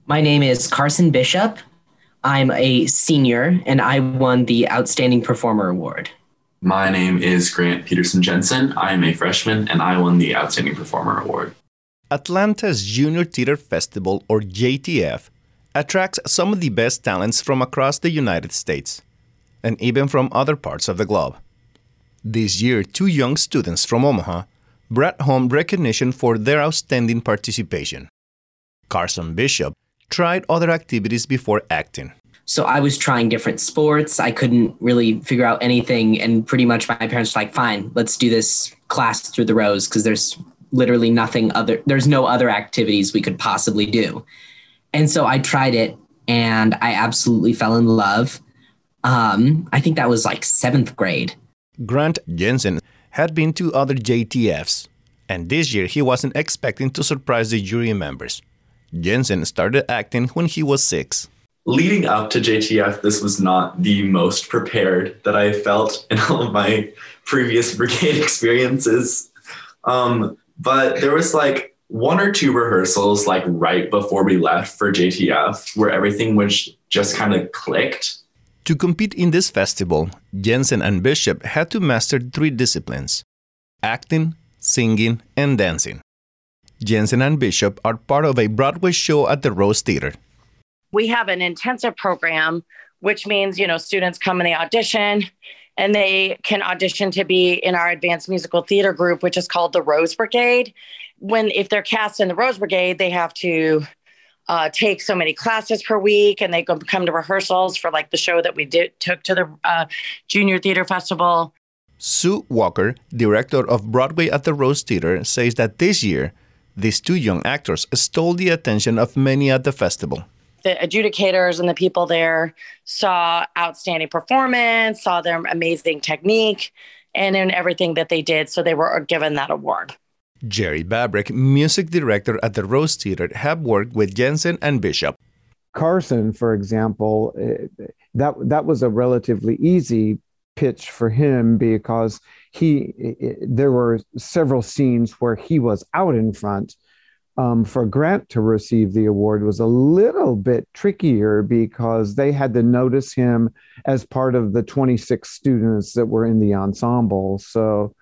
My name is Carson Bishop. I'm a senior, and I won the Outstanding Performer Award. My name is Grant Peterson Jensen. I am a freshman, and I won the Outstanding Performer Award. Atlanta's Junior Theater Festival, or JTF, attracts some of the best talents from across the United States, and even from other parts of the globe. This year, two young students from Omaha brought home recognition for their outstanding participation. Carson Bishop tried other activities before acting. So I was trying different sports. I couldn't really figure out anything. And pretty much my parents were like, fine, let's do this class through the Rose because there's literally there's no other activities we could possibly do. And so I tried it and I absolutely fell in love. I think that was like 7th grade. Grant Jensen had been to other JTFs, and this year he wasn't expecting to surprise the jury members. Jensen started acting when he was 6. Leading up to JTF, this was not the most prepared that I felt in all of my previous brigade experiences. But there was like 1 or 2 rehearsals like right before we left for JTF where everything was just kind of clicked. To compete in this festival, Jensen and Bishop had to master 3 disciplines: acting, singing, and dancing. Jensen and Bishop are part of a Broadway show at the Rose Theater. We have an intensive program, which means, students come and they audition, and they can audition to be in our advanced musical theater group, which is called the Rose Brigade. If they're cast in the Rose Brigade, they have to take so many classes per week, and they come to rehearsals for like the show that we took to the Junior Theater Festival. Sue Walker, director of Broadway at the Rose Theater, says that this year, these 2 young actors stole the attention of many at the festival. The adjudicators and the people there saw outstanding performance, saw their amazing technique, and in everything that they did, so they were given that award. Jerry Babrick, music director at the Rose Theater, have worked with Jensen and Bishop. Carson, for example, that was a relatively easy pitch for him because there were several scenes where he was out in front. For Grant to receive the award was a little bit trickier because they had to notice him as part of the 26 students that were in the ensemble. So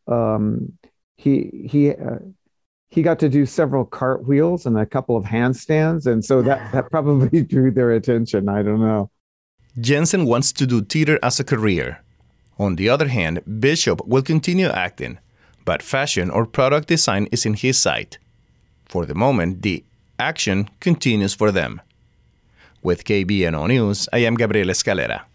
he got to do several cartwheels and a couple of handstands, and so that probably drew their attention. I don't know. Jensen wants to do theater as a career. On the other hand, Bishop will continue acting, but fashion or product design is in his sight. For the moment, the action continues for them. With KBNO News, I am Gabriel Escalera.